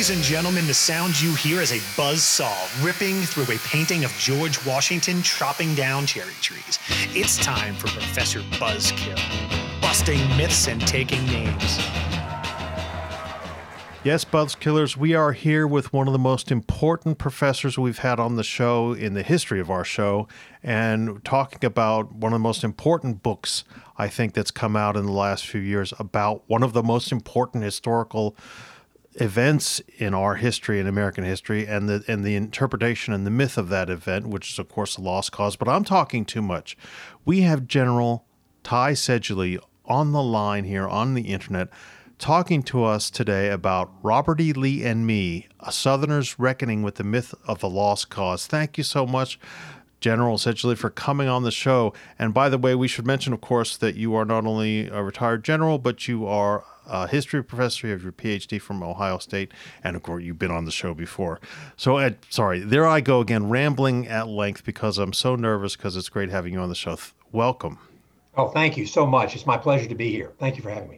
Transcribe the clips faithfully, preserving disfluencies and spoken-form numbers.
Ladies and gentlemen, the sound you hear is a buzzsaw ripping through a painting of George Washington chopping down cherry trees. It's time for Professor Buzzkill, busting myths and taking names. Yes, Buzzkillers, we are here with one of the most important professors we've had on the show in the history of our show, and talking about one of the most important books, I think, that's come out in the last few years about one of the most important historical events in our history, in American history, and the and the interpretation and the myth of that event, which is, of course, the Lost Cause. But I'm talking too much. We have General Ty Sedgley on the line here on the internet, talking to us today about Robert E. Lee and Me, a Southerner's Reckoning with the Myth of the Lost Cause. Thank you so much, General Sedgley, for coming on the show. And by the way, we should mention, of course, that you are not only a retired general, but you are a history professor. You have your P H D from Ohio State, and of course, you've been on the show before. So, Ed, sorry, there I go again, rambling at length because I'm so nervous because it's great having you on the show. Welcome. Oh, thank you so much. It's my pleasure to be here. Thank you for having me.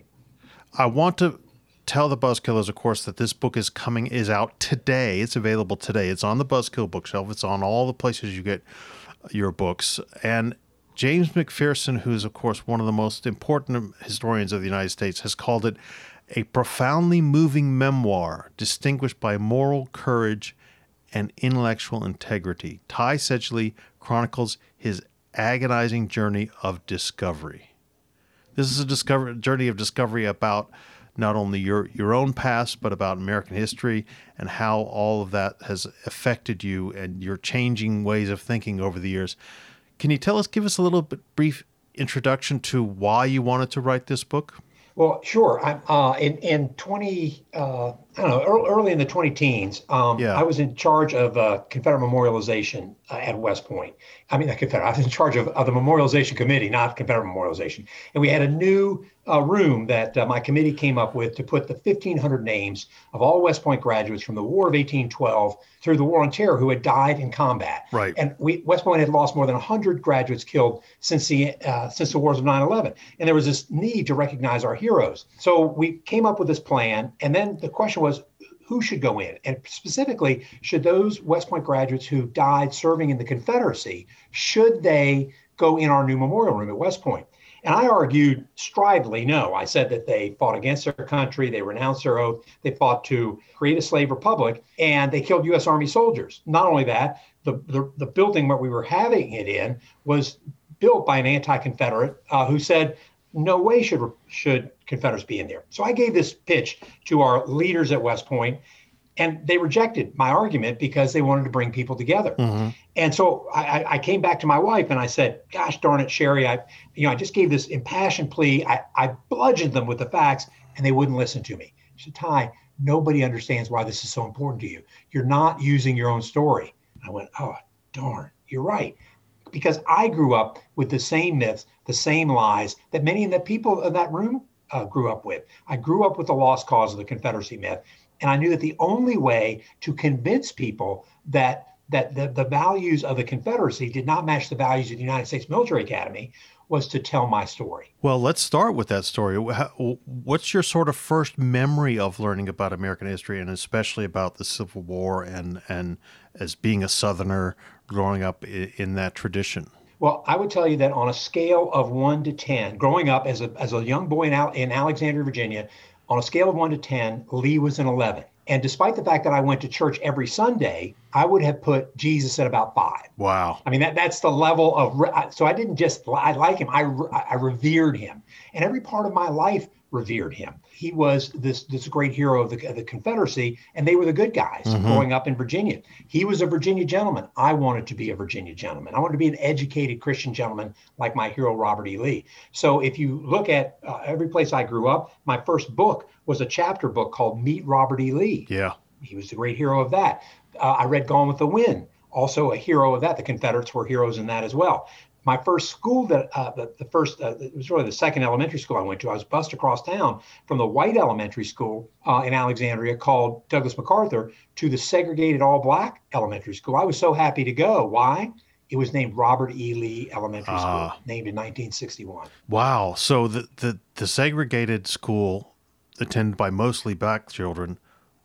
I want to tell the Buzzkillers, of course, that this book is coming, is out today. It's available today. It's on the Buzzkill bookshelf. It's on all the places you get your books. And James McPherson, who's, of course, one of the most important historians of the United States, has called it a profoundly moving memoir distinguished by moral courage and intellectual integrity. Ty Sedgley chronicles his agonizing journey of discovery. This is a discover, journey of discovery about not only your, your own past, but about American history and how all of that has affected you and your changing ways of thinking over the years. Can you tell us, give us a little bit brief introduction to why you wanted to write this book? Well, sure. I'm uh, in in twenty. Uh, I don't know. Early, early in the twenty teens, um, Yeah. I was in charge of uh, Confederate memorialization uh, at West Point. I mean, not Confederate. I was in charge of, of the memorialization committee, not Confederate memorialization. And we had a new uh, room that uh, my committee came up with to put the fifteen hundred names of all West Point graduates from the War of eighteen twelve through the War on Terror who had died in combat. Right. And we West Point had lost more than one hundred graduates killed since the uh, since the wars of nine eleven. And there was this need to recognize our heroes. So we came up with this plan, and then the question was, who should go in? And specifically, should those West Point graduates who died serving in the Confederacy, should they go in our new memorial room at West Point? And I argued stridently, no. I said that they fought against their country, they renounced their oath, they fought to create a slave republic, and they killed U S Army soldiers. Not only that, the, the, the building where we were having it in was built by an anti-Confederate uh, who said, no way should should Confederates be in there. So I gave this pitch to our leaders at West Point, and they rejected my argument because they wanted to bring people together. Mm-hmm. And so I, I came back to my wife and I said, gosh darn it, Sherry, I you know, I just gave this impassioned plea. I, I bludgeoned them with the facts and they wouldn't listen to me. She said, Ty, nobody understands why this is so important to you. You're not using your own story. I went, oh, darn, you're right. Because I grew up with the same myths, the same lies that many of the people in that room uh, grew up with. I grew up with the lost cause of the Confederacy myth. And I knew that the only way to convince people that that the, the values of the Confederacy did not match the values of the United States Military Academy was to tell my story. Well, let's start with that story. What's your sort of first memory of learning about American history, and especially about the Civil War and, and as being a Southerner growing up in that tradition? Well, I would tell you that on a scale of one to ten, growing up as a as a young boy in, Al- in Alexandria, Virginia, on a scale of one to ten, Lee was an eleven. And despite the fact that I went to church every Sunday, I would have put Jesus at about five. Wow. I mean, that that's the level of, re- so I didn't just, I like him, I, re- I revered him. And every part of my life revered him. He was this this great hero of the, of the Confederacy, and they were the good guys mm-hmm. growing up in Virginia. He was a Virginia gentleman. I wanted to be a Virginia gentleman. I wanted to be an educated Christian gentleman like my hero, Robert E. Lee. So if you look at uh, every place I grew up, my first book was a chapter book called Meet Robert E. Lee. Yeah. He was the great hero of that. Uh, I read Gone with the Wind, also a hero of that. The Confederates were heroes in that as well. My first school, that uh, the, the first, uh, it was really the second elementary school I went to. I was bused across town from the white elementary school uh, in Alexandria called Douglas MacArthur to the segregated all-black elementary school. I was so happy to go. Why? It was named Robert E. Lee Elementary uh, School, named in nineteen sixty-one. Wow. So the, the, the segregated school attended by mostly black children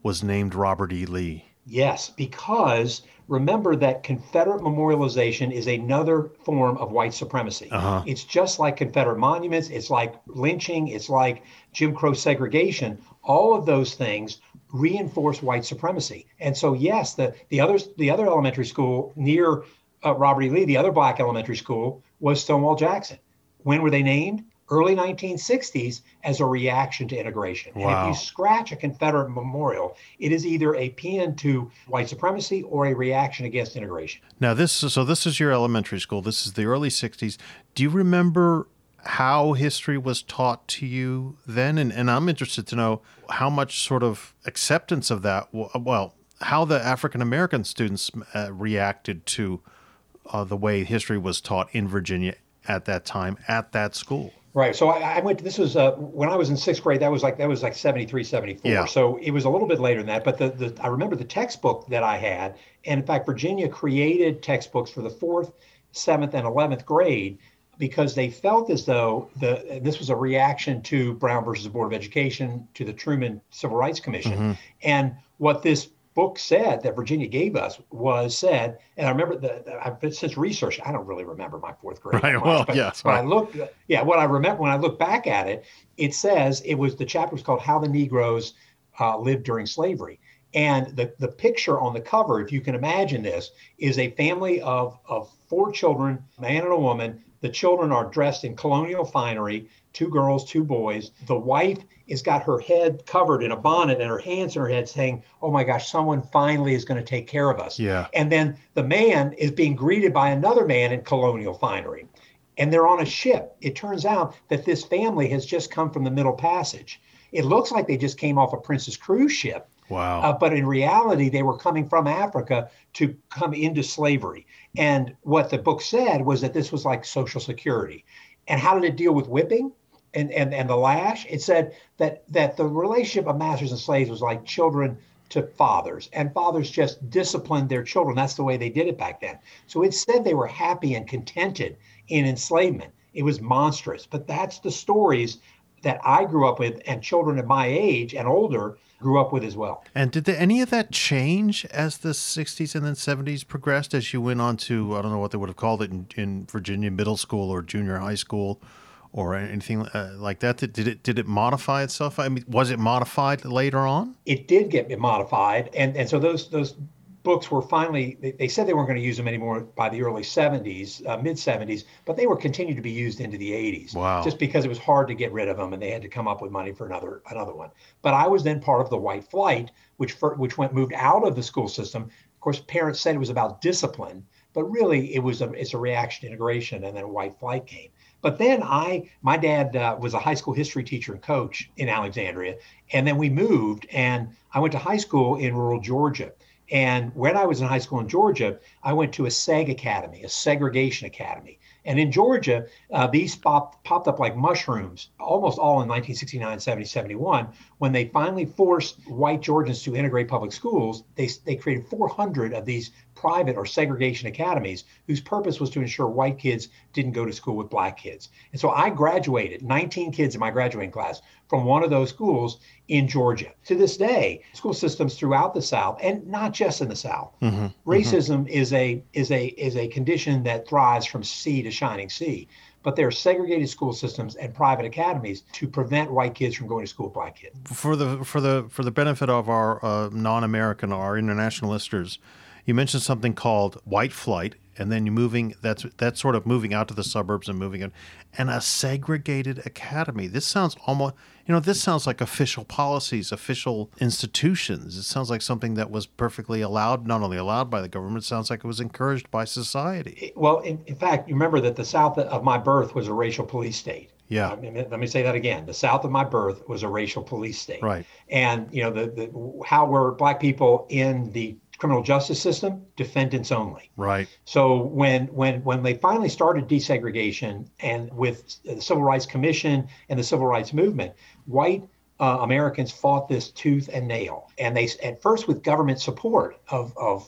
was named Robert E. Lee. Yes, because remember that Confederate memorialization is another form of white supremacy. Uh-huh. It's just like Confederate monuments. It's like lynching. It's like Jim Crow segregation. All of those things reinforce white supremacy. And so, yes, the the others, the other elementary school near uh, Robert E. Lee, the other black elementary school, was Stonewall Jackson. When were they named? Early nineteen sixties as a reaction to integration. Wow. And if you scratch a Confederate memorial, it is either a paean to white supremacy or a reaction against integration. Now, this is, so this is your elementary school. This is the early sixties. Do you remember how history was taught to you then? And, and I'm interested to know how much sort of acceptance of that, well, how the African-American students uh, reacted to uh, the way history was taught in Virginia at that time, at that school. Right. So I, I went to, this was, uh, when I was in sixth grade, that was like, that was like seventy-three, seventy-four. Yeah. So it was a little bit later than that, but the, the, I remember the textbook that I had. And in fact, Virginia created textbooks for the fourth, seventh, and eleventh grade because they felt as though the, this was a reaction to Brown versus the Board of Education, to the Truman Civil Rights Commission. Mm-hmm. And what this book said that Virginia gave us was said, and I remember that I've since researched, I don't really remember my fourth grade. Right. Much, Well, but yes. when Right. I look, yeah, what I remember when I look back at it, it says it was, the chapter was called How the Negroes uh, Lived During Slavery. And the, the picture on the cover, if you can imagine this, is a family of, of four children, a man and a woman. The children are dressed in colonial finery, two girls, two boys. The wife has got her head covered in a bonnet and her hands in her head saying, oh my gosh, someone finally is going to take care of us. Yeah. And then the man is being greeted by another man in colonial finery. And they're on a ship. It turns out that this family has just come from the Middle Passage. It looks like they just came off a Princess cruise ship. Wow. Uh, but in reality, they were coming from Africa to come into slavery. And what the book said was that this was like Social Security. And how did it deal with whipping and, and, and the lash? It said that, that the relationship of masters and slaves was like children to fathers, and fathers just disciplined their children. That's the way they did it back then. So it said they were happy and contented in enslavement. It was monstrous, but that's the stories that I grew up with, and children of my age and older grew up with as well. And did the, any of that change as the sixties and then seventies progressed, as you went on to, I don't know what they would have called it in, in Virginia middle school or junior high school or anything uh, like that? Did, did it did it modify itself? I mean, was it modified later on? It did get modified. And, and so those those books were finally, they, they said they weren't going to use them anymore by the early seventies, uh, mid seventies, but they were continued to be used into the eighties. Wow. Just because it was hard to get rid of them and they had to come up with money for another another one. But I was then part of the White Flight, which for, which went moved out of the school system. Of course, parents said it was about discipline, but really it was a it's a reaction to integration, and then White Flight came. But then I, my dad uh, was a high school history teacher and coach in Alexandria, and then we moved, and I went to high school in rural Georgia. And when I was in high school in Georgia, I went to a SEG academy, a segregation academy. And in Georgia, uh, these popped, popped up like mushrooms, almost all in nineteen sixty-nine, seventy, seventy-one. When they finally forced white Georgians to integrate public schools, they, they created four hundred of these private or segregation academies whose purpose was to ensure white kids didn't go to school with black kids. And so I graduated, nineteen kids in my graduating class, from one of those schools in Georgia. To this day, school systems throughout the South, and not just in the South, Mm-hmm. racism mm-hmm. is a is a is a condition that thrives from sea to shining sea. But there are segregated school systems and private academies to prevent white kids from going to school with black kids. For the for the for the benefit of our uh, non-American, our international listeners, you mentioned something called White Flight, and then you're moving, that's that's sort of moving out to the suburbs and moving in, and a segregated academy. This sounds almost, you know, this sounds like official policies, official institutions. It sounds like something that was perfectly allowed, not only allowed by the government, it sounds like it was encouraged by society. Well, in, in fact, you remember that the South of my birth was a racial police state. Yeah. I mean, let me say that again. The South of my birth was a racial police state. Right. And, you know, the, the how were black people in the criminal justice system? Defendants only. Right. So when when when they finally started desegregation, and with the Civil Rights Commission and the Civil Rights Movement, white uh, Americans fought this tooth and nail. And they, at first with government support of of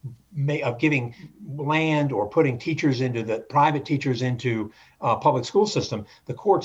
of giving land or putting teachers into the private teachers into uh, public school system, the courts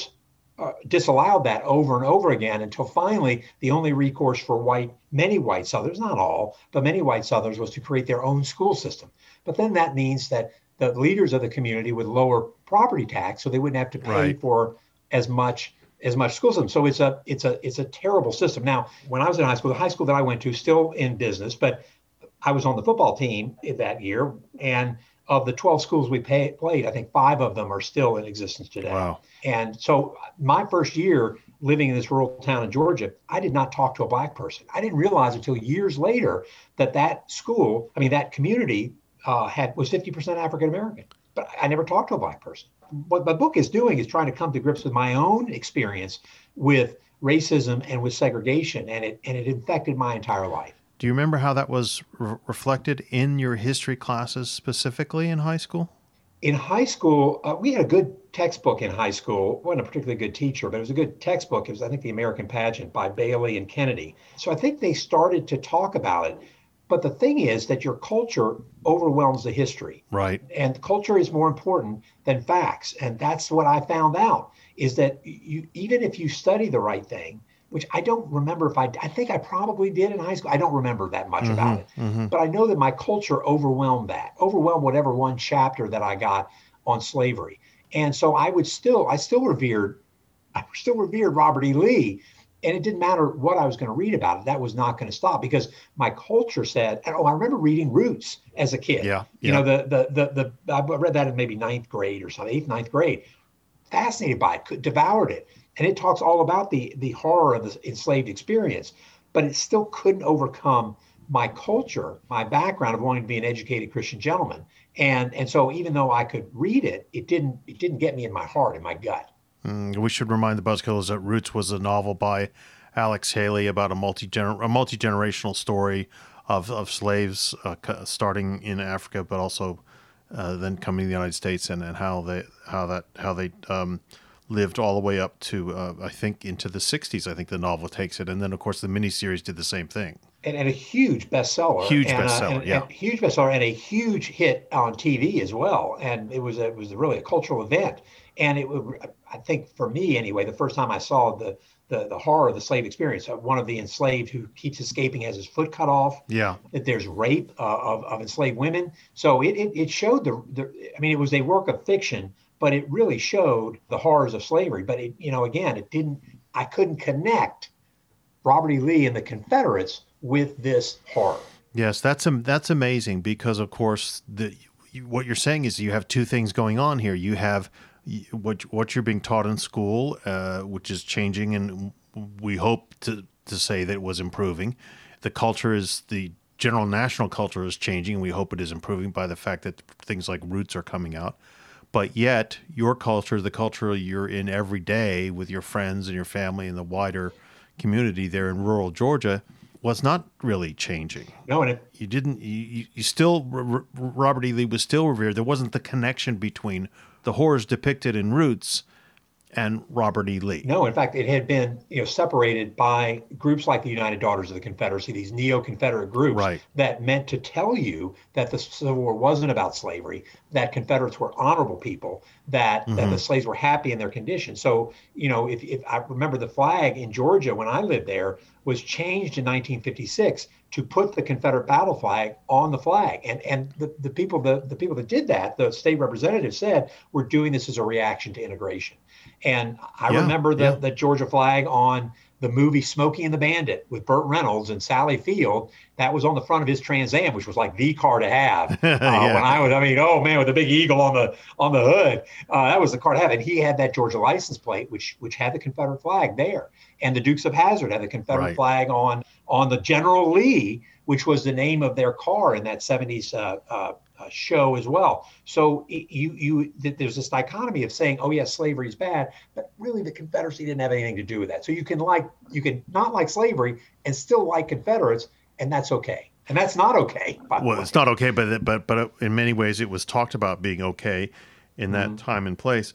uh, disallowed that over and over again until finally the only recourse for white, many white Southerners, not all, but many white Southerners, was to create their own school system. But then that means that the leaders of the community would lower property tax, so they wouldn't have to pay Right. for as much as much school system. So it's a it's a it's a terrible system. Now, when I was in high school, the high school that I went to, still in business, but I was on the football team that year, and of the twelve schools we pay, played, I think five of them are still in existence today. Wow. And so my first year living in this rural town in Georgia, I did not talk to a black person. I didn't realize until years later that that school, I mean, that community uh, had was fifty percent African American, but I never talked to a black person. What my book is doing is trying to come to grips with my own experience with racism and with segregation, and it and it infected my entire life. Do you remember how that was re- reflected in your history classes specifically in high school? In high school, uh, we had a good textbook in high school. It wasn't a particularly good teacher, but it was a good textbook. It was, I think, The American Pageant by Bailey and Kennedy. So I think they started to talk about it. But the thing is that your culture overwhelms the history. Right. And culture is more important than facts. And that's what I found out, is that you, even if you study the right thing, which I don't remember if I, I think I probably did in high school. I don't remember that much Mm-hmm, about it. mm-hmm. But I know that my culture overwhelmed that, overwhelmed whatever one chapter that I got on slavery. And so I would still, I still revered, I still revered Robert E. Lee. And it didn't matter what I was going to read about it. That was not going to stop, because my culture said, and, oh, I remember reading Roots as a kid. Yeah, You yeah. know, the, the, the, the, I read that in maybe ninth grade or something, eighth, ninth grade. Fascinated by it, could, devoured it. And it talks all about the, the horror of the enslaved experience, but it still couldn't overcome my culture, my background of wanting to be an educated Christian gentleman. And, and so even though I could read it, it didn't, it didn't get me in my heart, in my gut. Mm, we should remind the Buzzkillers that Roots was a novel by Alex Haley about a multi a multi generational story of of slaves uh, starting in Africa, but also uh, then coming to the United States, and, and how they how that how they um, lived all the way up to uh, I think into the sixties. I think the novel takes it, and then of course the miniseries did the same thing. And, and a huge bestseller. Huge and, bestseller, uh, and, yeah. and huge bestseller, and a huge hit on T V as well. And it was a, it was really a cultural event. And it would, I think, for me anyway, the first time I saw the the, the horror of the slave experience, of one of the enslaved who keeps escaping, has his foot cut off. Yeah. That there's rape uh, of of enslaved women. So it it, it showed the, the I mean, it was a work of fiction, but it really showed the horrors of slavery. But it, you know, again, it didn't. I couldn't connect Robert E. Lee and the Confederates with this horror. Yes, that's um, that's amazing, because of course the what you're saying is you have two things going on here. You have what what you're being taught in school, uh, which is changing, and we hope to to say that it was improving. The culture is the general national culture is changing, and we hope it is improving by the fact that things like Roots are coming out. But yet, your culture, the culture you're in every day with your friends and your family and the wider community there in rural Georgia, was not really changing. No, and it, You didn't. You, you still. R- Robert E. Lee was still revered. There wasn't the connection between the horrors depicted in Roots and Robert E. Lee. No, in fact, it had been, you know, separated by groups like the United Daughters of the Confederacy, these neo-Confederate groups Right. that meant to tell you that the Civil War wasn't about slavery, that Confederates were honorable people, that, that the slaves were happy in their condition. So, you know, if, if I remember, the flag in Georgia when I lived there was changed in nineteen fifty-six to put the Confederate battle flag on the flag. And and the, the people the, the people that did that, the state representative said, we're doing this as a reaction to integration. And I Yeah, remember the, yeah. the Georgia flag on the movie Smokey and the Bandit with Burt Reynolds and Sally Field. That was on the front of his Trans Am, which was like the car to have. Uh, Yeah. When I was, I mean, oh man, with the big eagle on the on the hood, uh, that was the car to have. And he had that Georgia license plate, which which had the Confederate flag there. And the Dukes of Hazzard had the Confederate Right. flag on on the General Lee, which was the name of their car in that seventies uh, uh, uh, show as well. So it, you you th- there's this dichotomy of saying, oh yes, slavery is bad, but really the Confederacy didn't have anything to do with that. So you can like you can not like slavery and still like Confederates, and that's okay. And that's not okay. By the Well, way. it's not okay, but but but in many ways it was talked about being okay in that time and place.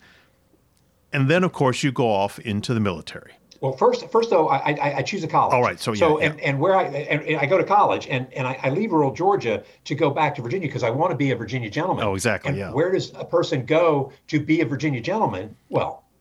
And then, of course, you go off into the military. Well, first, first though, I, I, I choose a college. All right, so yeah, so yeah. and, and where I and, and I go to college, and, and I, I leave rural Georgia to go back to Virginia because I want to be a Virginia gentleman. Oh, exactly, And yeah. where does a person go to be a Virginia gentleman? Well,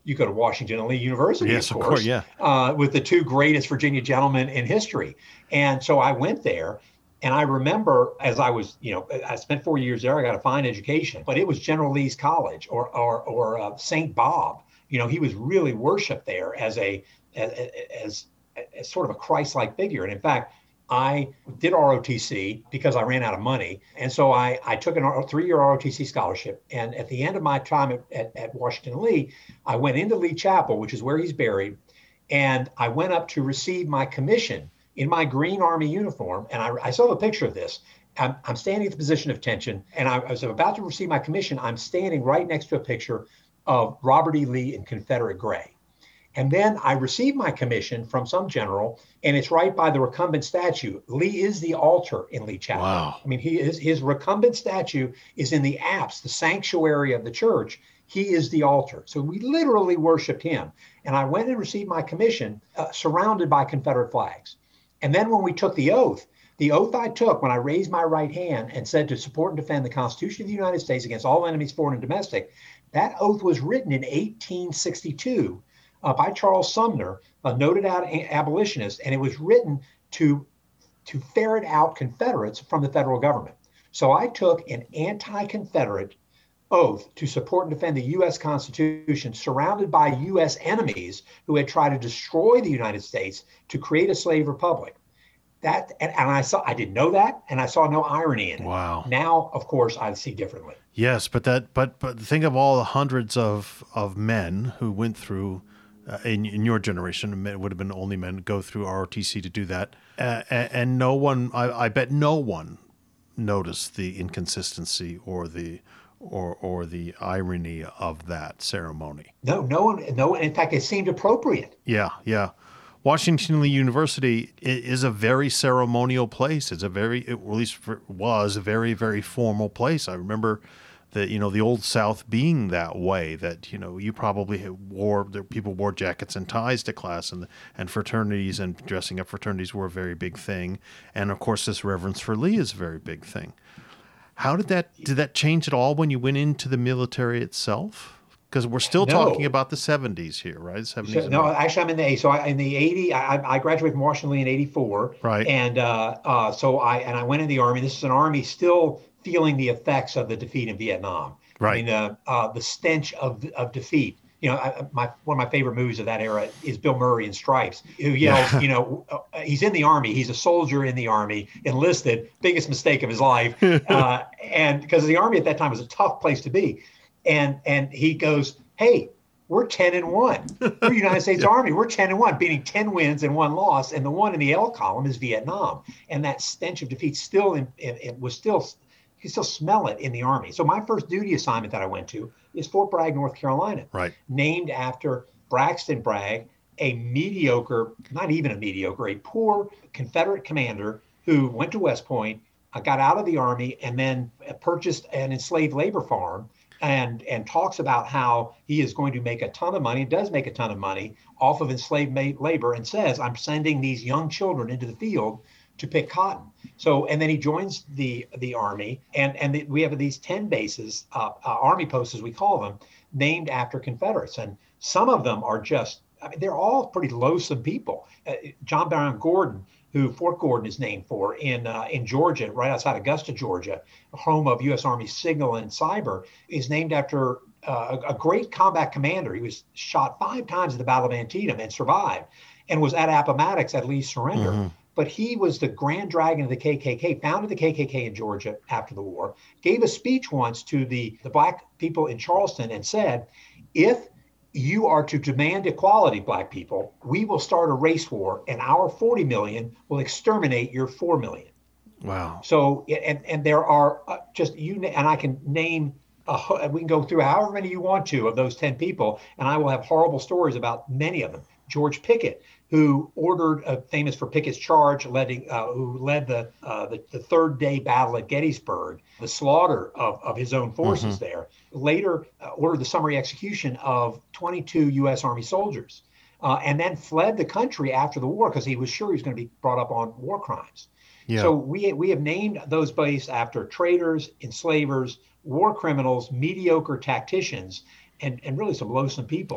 You go to Washington and Lee University, yes, of course, of course yeah. uh, with the two greatest Virginia gentlemen in history. And so I went there. And I remember as I was, you know, I spent four years there. I got a fine education, but it was General Lee's College or or, or uh, Saint Bob. You know, he was really worshipped there as a as, as, as sort of a Christ-like figure. And in fact, I did R O T C because I ran out of money. And so I, I took a three-year R O T C scholarship. And at the end of my time at, at, at Washington Lee, I went into Lee Chapel, which is where he's buried. And I went up to receive my commission in my green Army uniform. And I, I still have a picture of this. I'm, I'm standing at the position of tension. And I, I was about to receive my commission. I'm standing right next to a picture of Robert E. Lee in Confederate gray. And then I received my commission from some general, and it's right by the recumbent statue. Lee is the altar in Lee Chapel. Wow. I mean, he is his recumbent statue is in the apse, the sanctuary of the church. He is the altar. So we literally worshiped him. And I went and received my commission uh, surrounded by Confederate flags. And then when we took the oath, the oath I took when I raised my right hand and said to support and defend the Constitution of the United States against all enemies, foreign and domestic, that oath was written in eighteen sixty-two uh, by Charles Sumner, a noted abolitionist, and it was written to, to ferret out Confederates from the federal government. So I took an anti-Confederate oath to support and defend the U S Constitution, surrounded by U S enemies who had tried to destroy the United States to create a slave republic. That and, and I saw I didn't know that, and I saw no irony in it. Wow. Now, of course, I see differently. Yes, but that but but think of all the hundreds of of men who went through uh, in in your generation. It would have been only men go through R O T C to do that, uh, and, and no one. I, I bet no one noticed the inconsistency or the. Or, or the irony of that ceremony. No, no one, no one. In fact, it seemed appropriate. Yeah, yeah. Washington Lee University is a very ceremonial place. It's a very, it at least was a very, very formal place. I remember that, you know, the Old South being that way, that, you know, you probably wore, people wore jackets and ties to class, and and fraternities and dressing up fraternities were a very big thing. And of course, this reverence for Lee is a very big thing. How did that, did that change at all when you went into the military itself? Because we're still no. talking about the seventies here, right? seventies. So, no, actually, I'm in the so I, in the eighty. I, I graduated from Washington Lee in eighty-four, right? And uh, uh, so I and I went in the Army. This is an Army still feeling the effects of the defeat in Vietnam, right? I mean, uh, uh, the stench of of defeat. You know, I, my one of my favorite movies of that era is Bill Murray in Stripes, who yells, yeah. you know, uh, he's in the Army, he's a soldier in the Army, enlisted, biggest mistake of his life, uh, and because the Army at that time was a tough place to be, and and he goes, hey, we're ten and one, we're United States yeah. Army, we're ten and one, beating ten wins and one loss, and the one in the L column is Vietnam, and that stench of defeat still in, in, it was still. You can still smell it in the Army. So my first duty assignment that I went to is Fort Bragg, North Carolina, right? Named after Braxton Bragg, a mediocre, not even a mediocre, a poor Confederate commander who went to West Point, uh, got out of the Army, and then purchased an enslaved labor farm, and and talks about how he is going to make a ton of money, and does make a ton of money off of enslaved labor, and says, I'm sending these young children into the field to pick cotton. So, and then he joins the the Army, and and the, we have these ten bases, uh, uh, Army posts as we call them, named after Confederates, and some of them are just, I mean, they're all pretty loathsome people. Uh, John Brown Gordon, who Fort Gordon is named for in uh, in Georgia, right outside Augusta, Georgia, home of U S Army Signal and Cyber, is named after uh, a, a great combat commander. He was shot five times at the Battle of Antietam and survived, and was at Appomattox at Lee's surrender. Mm-hmm. But he was the grand dragon of the K K K, founded the K K K in Georgia after the war, gave a speech once to the, the black people in Charleston and said, if you are to demand equality, black people, we will start a race war, and our forty million will exterminate your four million. Wow. So, and, and there are uh, just, you and I can name, uh, we can go through however many you want to of those ten people, and I will have horrible stories about many of them. George Pickett, who ordered, uh, famous for Pickett's Charge, leading, uh, who led the, uh, the the third day battle at Gettysburg, the slaughter of, of his own forces mm-hmm. there. Later uh, ordered the summary execution of twenty-two U S Army soldiers, uh, and then fled the country after the war because he was sure he was going to be brought up on war crimes. Yeah. So we we have named those bases after traitors, enslavers, war criminals, mediocre tacticians, and, and really some loathsome people.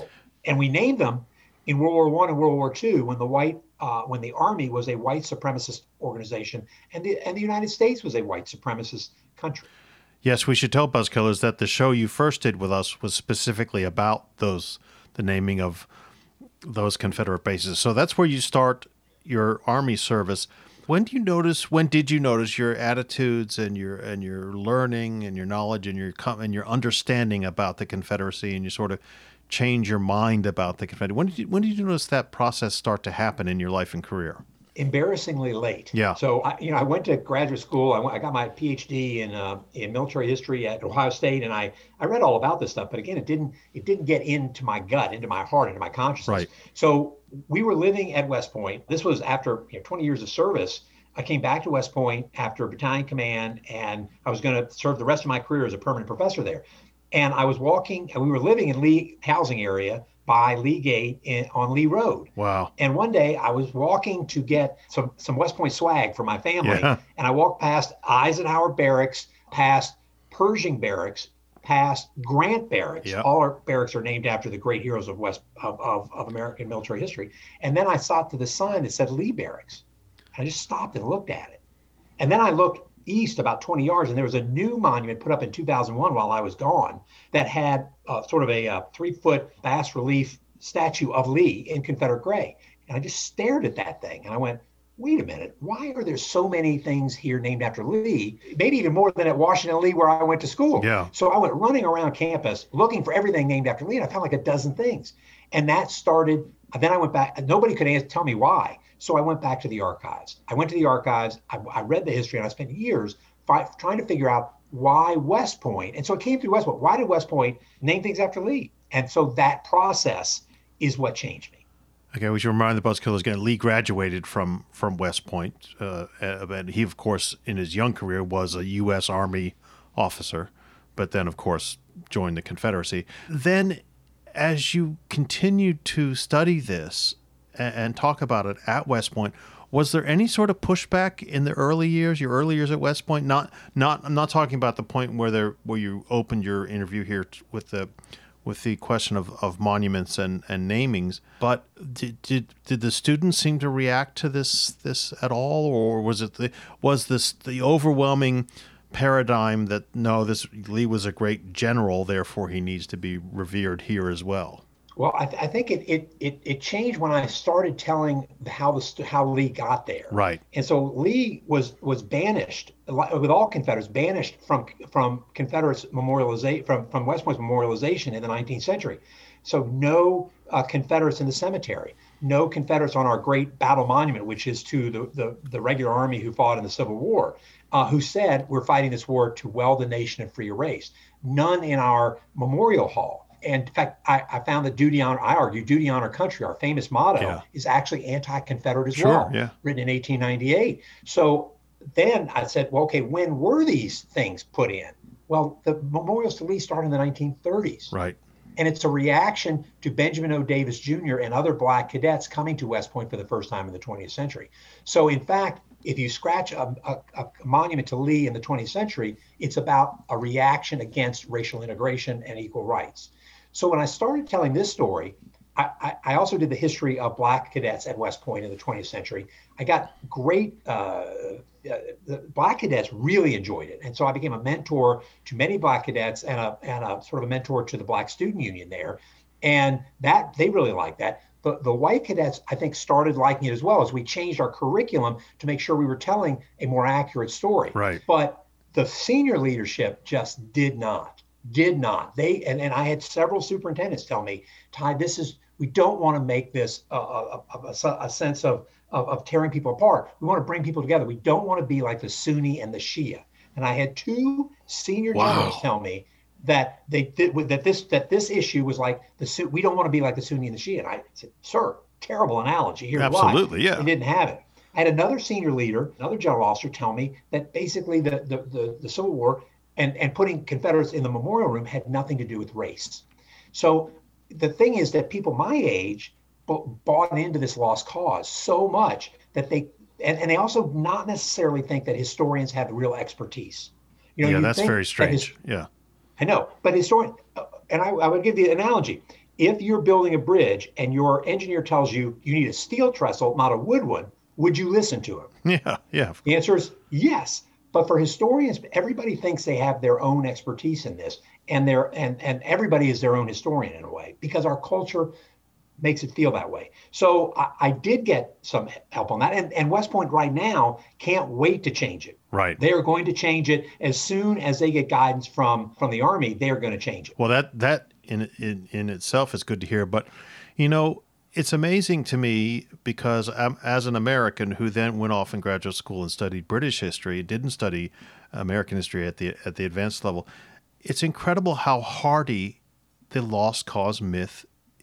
And we named them in World War One and World War Two when the white uh, when the Army was a white supremacist organization and the and the United States was a white supremacist country. Yes, we should tell Buzzkillers that the show you first did with us was specifically about those, the naming of those Confederate bases. So that's where you start your Army service. When do you notice? When did you notice your attitudes and your and your learning and your knowledge and your and your understanding about the Confederacy, and you sort of change your mind about the Confederacy? When did you, when did you notice that process start to happen in your life and career? Embarrassingly late. Yeah. So I, you know, I went to graduate school. I, went, I got my P H D in uh, in military history at Ohio State, and I I read all about this stuff. But again, it didn't it didn't get into my gut, into my heart, into my consciousness. Right. So we were living at West Point. This was after you know, twenty years of service. I came back to West Point after battalion command, and I was going to serve the rest of my career as a permanent professor there. And I was walking, and we were living in Lee housing area by Lee Gate in, on Lee Road. Wow. And one day I was walking to get some, some West Point swag for my family. Yeah. And I walked past Eisenhower Barracks, past Pershing Barracks, past Grant Barracks. Yep. All our barracks are named after the great heroes of West of, of, of American military history. And then I saw to the sign that said Lee Barracks. I just stopped and looked at it. And then I looked east about twenty yards, and there was a new monument put up in two thousand one while I was gone that had uh, sort of a, a three-foot bas relief statue of Lee in Confederate gray. And I just stared at that thing, and I went, wait a minute, why are there so many things here named after Lee? Maybe even more than at Washington Lee where I went to school. Yeah. So I went running around campus looking for everything named after Lee, and I found like a dozen things. And that started, then I went back, nobody could answer, tell me why. So I went back to the archives. I went to the archives, I, I read the history, and I spent years fi- trying to figure out why West Point. And so it came through West Point. Why did West Point name things after Lee? And so that process is what changed me. Okay, we should remind the Buzzkillers again, Lee graduated from, from West Point. Uh, and he, of course, in his young career was a U S Army officer, but then, of course, joined the Confederacy. Then, as you continued to study this and, and talk about it at West Point, was there any sort of pushback in the early years, your early years at West Point? Not, not. I'm not talking about the point where there, where you opened your interview here t- with the, with the question of, of monuments and, and namings. But did, did did the students seem to react to this this at all, or was it the, was this the overwhelming paradigm that no, this Lee was a great general, therefore he needs to be revered here as well? Well, I, th- I think it, it it it changed when I started telling how the how Lee got there. Right. And so Lee was was banished, with all Confederates, banished from from Confederates memorialization from from West Point's memorialization in the nineteenth century. So no uh, Confederates in the cemetery, no Confederates on our great battle monument, which is to the the, the regular army who fought in the Civil War, uh, who said we're fighting this war to weld the nation and free a race. None in our memorial hall. And in fact, I, I found that duty honor, I argue, duty honor country, our famous motto, yeah. is actually anti-Confederate as sure, well, yeah. written in eighteen ninety-eight. So then I said, well, okay, when were these things put in? Well, the memorials to Lee started in the nineteen thirties. Right. And it's a reaction to Benjamin O. Davis Junior and other black cadets coming to West Point for the first time in the twentieth century. So in fact, if you scratch a, a, a monument to Lee in the twentieth century, it's about a reaction against racial integration and equal rights. So when I started telling this story, I, I, I also did the history of black cadets at West Point in the twentieth century. I got great, uh, uh, the black cadets really enjoyed it. And so I became a mentor to many black cadets and a, and a sort of a mentor to the Black Student Union there. And that they really liked that. The, the white cadets, I think, started liking it as well as we changed our curriculum to make sure we were telling a more accurate story. Right. But the senior leadership just did not. Did not. They and, and I had several superintendents tell me, Ty, this is, we don't want to make this a, a, a, a sense of, of, of tearing people apart. We want to bring people together. We don't want to be like the Sunni and the Shia. And I had two senior wow. generals tell me that they did that this that this issue was like the we don't want to be like the Sunni and the Shia. And I said, sir, terrible analogy. Here's Absolutely, why. yeah. They didn't have it. I had another senior leader, another general officer, tell me that basically the the the, the Civil War and, and putting Confederates in the memorial room had nothing to do with race. So the thing is that people my age b- bought into this lost cause so much that they, and, and they also not necessarily think that historians have real expertise. You know, yeah, that's very strange. His, yeah. I know, but historian, and I, I would give the analogy. if you're building a bridge and your engineer tells you you need a steel trestle, not a wood one, would you listen to him? Yeah, yeah. The answer is yes. But for historians, everybody thinks they have their own expertise in this, and they're and and everybody is their own historian in a way, because our culture makes it feel that way. So I, I did get some help on that, and and West Point right now can't wait to change it. Right. They are going to change it as soon as they get guidance from from the Army. They are going to change it. Well, that that in in in itself is good to hear, but you know, it's amazing to me because um, as an American who then went off in graduate school and studied British history, didn't study American history at the at the advanced level, it's incredible how hardy the lost cause myth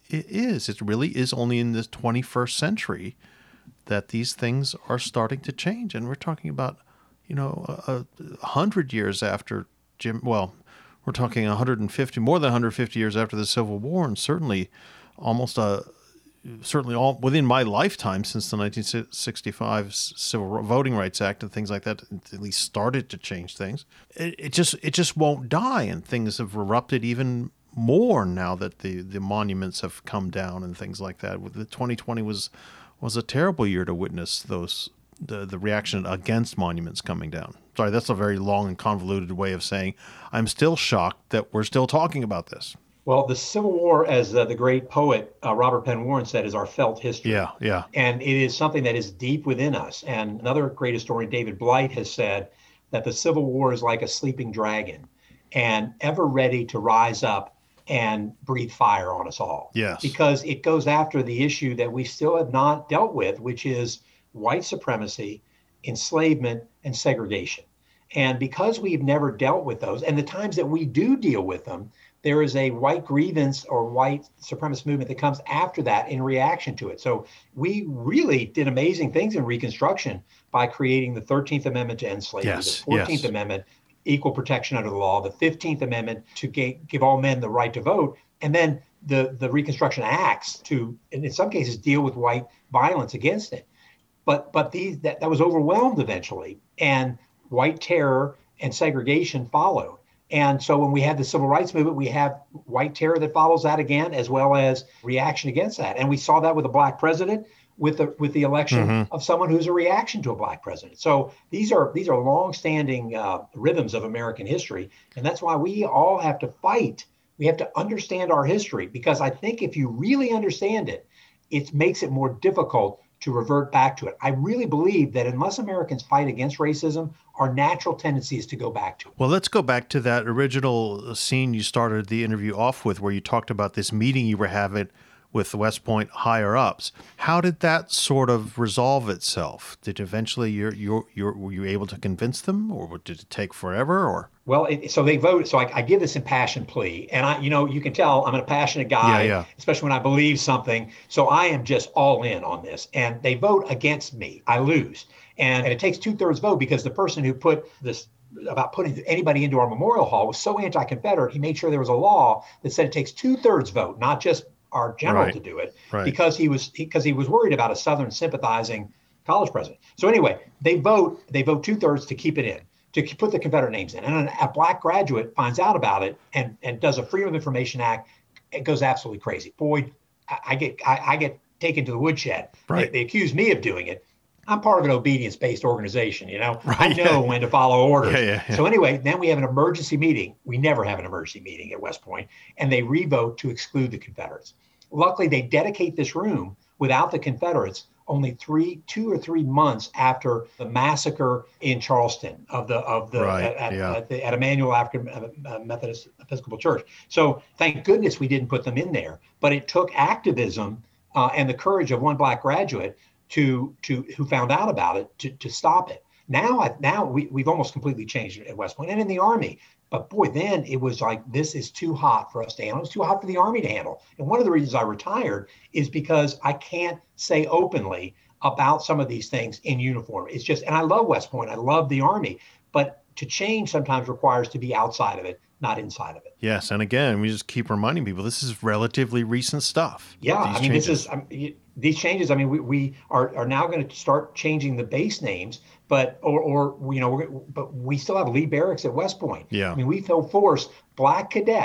is. It really is only in the twenty-first century that these things are starting to change, and we're talking about, you know, a, a hundred years after Jim. Well, we're talking one hundred fifty, more than one hundred fifty years after the Civil War, and certainly almost a certainly all within my lifetime since the nineteen sixty-five Civil Voting Rights Act and things like that at least started to change things. It, it just it just won't die, and things have erupted even more now that the, the monuments have come down and things like that. The twenty twenty was was a terrible year to witness those the the reaction against monuments coming down. Sorry, that's a very long and convoluted way of saying I'm still shocked that we're still talking about this. Well, the Civil War, as uh, the great poet uh, Robert Penn Warren said, is our felt history. Yeah, yeah. And it is something that is deep within us. And another great historian, David Blight, has said that the Civil War is like a sleeping dragon and ever ready to rise up and breathe fire on us all. Yes. Because it goes after the issue that we still have not dealt with, which is white supremacy, enslavement, and segregation. And because we've never dealt with those, and the times that we do deal with them, there is a white grievance or white supremacist movement that comes after that in reaction to it. So we really did amazing things in Reconstruction by creating the thirteenth Amendment to end slavery, Yes, the fourteenth yes. Amendment, equal protection under the law, the fifteenth Amendment to ga- give all men the right to vote, and then the, the Reconstruction Acts to, and in some cases, deal with white violence against it. But but these that, that was overwhelmed eventually, and white terror and segregation followed. And so when we had the civil rights movement, we have white terror that follows that again, as well as reaction against that. And we saw that with a black president, with the with the election Mm-hmm. of someone who's a reaction to a black president. So these are these are longstanding uh, rhythms of American history, and that's why we all have to fight. We have to understand our history, because I think if you really understand it, it makes it more difficult to revert back to it. I really believe that unless Americans fight against racism, our natural tendency is to go back to it. Well, let's go back to that original scene you started the interview off with, where you talked about this meeting you were having with the West Point higher ups. How did that sort of resolve itself? Did eventually you're you're, you're were you able to convince them, or did it take forever? Or Well, it, so they voted. So I, I give this impassioned plea, and I, you know, you can tell I'm a passionate guy, Yeah, yeah. especially when I believe something. So I am just all in on this, and they vote against me. I lose, and, and it takes two thirds vote, because the person who put this about putting anybody into our memorial hall was so anti-Confederate. He made sure there was a law that said it takes two thirds vote, not just our general Right. to do it, Right. because he was because he was worried about a Southern sympathizing college president. So anyway, they vote they vote two thirds to keep it in, to put the Confederate names in. And a black graduate finds out about it and, and does a Freedom of Information Act. It goes absolutely crazy. Boy, I, I get I, I get taken to the woodshed. Right. They, they accuse me of doing it. I'm part of an obedience-based organization, you know. Right, I know yeah. when to follow orders. Yeah, yeah, yeah. So anyway, then we have an emergency meeting. We never have an emergency meeting at West Point, and they re-vote to exclude the Confederates. Luckily, they dedicate this room without the Confederates only three, two or three months after the massacre in Charleston of the of the Right, at, yeah. at, the, at Emmanuel African uh, Methodist Episcopal Church. So thank goodness we didn't put them in there. But it took activism uh, and the courage of one black graduate to to who found out about it to to stop it. Now I, now we we've almost completely changed it at West Point and in the Army. But boy, then it was like, this is too hot for us to handle. It's too hot for the Army to handle. And one of the reasons I retired is because I can't say openly about some of these things in uniform. It's just, and I love West Point. I love the Army. But to change sometimes requires to be outside of it, not inside of it. yes, and again, we just keep reminding people this is relatively recent stuff. Yeah, These I mean, changes. this is I mean, these changes. I mean, we, we are, are now going to start changing the base names, but or or you know, we're, but we still have Lee Barracks at West Point. Yeah. I mean, we still force black cadets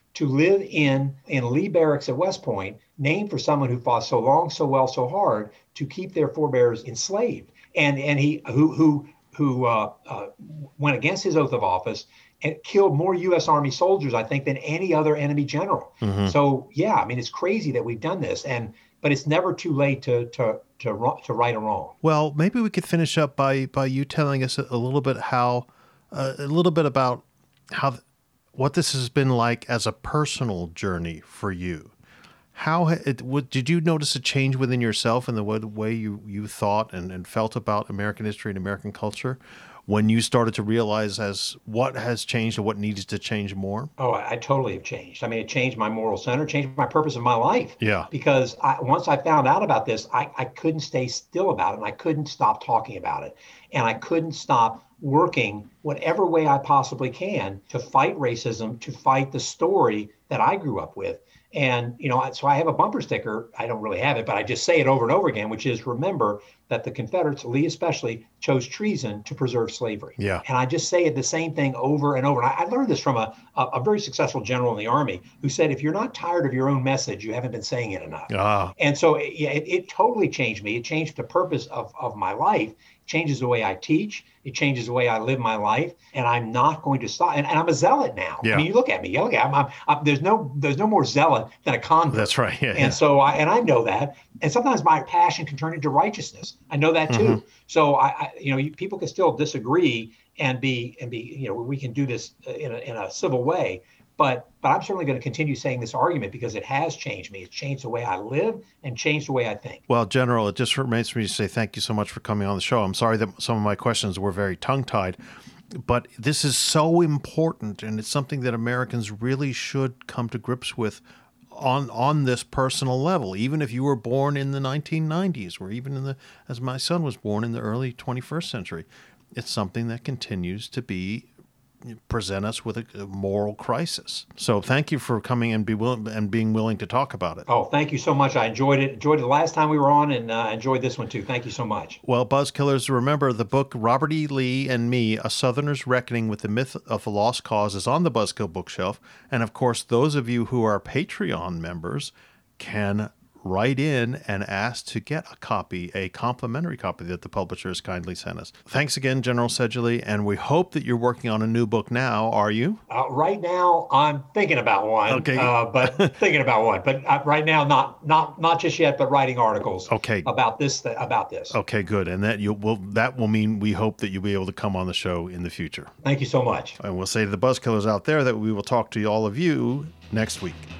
to live in, in Lee Barracks at West Point, named for someone who fought so long, so well, so hard to keep their forebears enslaved. And and he who who who uh, uh, went against his oath of office and killed more U S Army soldiers, I think, than any other enemy general. Mm-hmm. So yeah, I mean, it's crazy that we've done this, and but it's never too late to to to to right a wrong. Well, maybe we could finish up by by you telling us a, a little bit how uh, a little bit about how what this has been like as a personal journey for you. How it, what, did you notice a change within yourself in the way, the way you, you thought and, and felt about American history and American culture when you started to realize as what has changed and what needs to change more? Oh, I, I totally have changed. I mean, it changed my moral center, changed my purpose of my life. Yeah. Because I, once I found out about this, I, I couldn't stay still about it, and I couldn't stop talking about it. And I couldn't stop working whatever way I possibly can to fight racism, to fight the story that I grew up with. And, you know, so I have a bumper sticker. I don't really have it, but I just say it over and over again, which is, remember that the Confederates, Lee especially, chose treason to preserve slavery. Yeah. And I just say it the same thing over and over. And I, I learned this from a, a, a very successful general in the Army who said, if you're not tired of your own message, you haven't been saying it enough. Ah. And so it, it, it totally changed me. It changed the purpose of, of my life. Changes the way I teach. It changes the way I live my life, and I'm not going to stop. And, and I'm a zealot now. Yeah. I mean, you look at me. You look at I'm, I'm, I'm, there's no there's no more zealot than a convert. That's right. Yeah, and yeah. so I and I know that. And sometimes my passion can turn into righteousness. I know that too. Mm-hmm. So I, I you know, you, people can still disagree and be and be you know we can do this in a in a civil way. But but I'm certainly going to continue saying this argument because it has changed me. It's changed the way I live and changed the way I think. Well, General, it just remains for me to say thank you so much for coming on the show. I'm sorry that some of my questions were very tongue-tied, but this is so important, and it's something that Americans really should come to grips with on on this personal level. Even if you were born in the nineteen nineties, or even in the as my son was born in the early twenty-first century, it's something that continues to be present us with a, a moral crisis. So thank you for coming and be willing and being willing to talk about it. Oh, thank you so much. I enjoyed it. Enjoyed it the last time we were on, and uh, enjoyed this one too. Thank you so much. Well, Buzzkillers, remember the book Robert E. Lee and Me, A Southerner's Reckoning with the Myth of the Lost Cause is on the Buzzkill bookshelf. And of course, those of you who are Patreon members can write in and ask to get a copy, a complimentary copy that the publisher has kindly sent us. Thanks again, General Sedgley, and we hope that you're working on a new book now, are you? Uh, right now, I'm thinking about one, okay. uh, but thinking about one, but uh, right now, not not not just yet, but writing articles okay. about this th- about this. Okay, good, and that you will that will mean we hope that you'll be able to come on the show in the future. Thank you so much. And we'll say to the Buzzkillers out there that we will talk to all of you next week.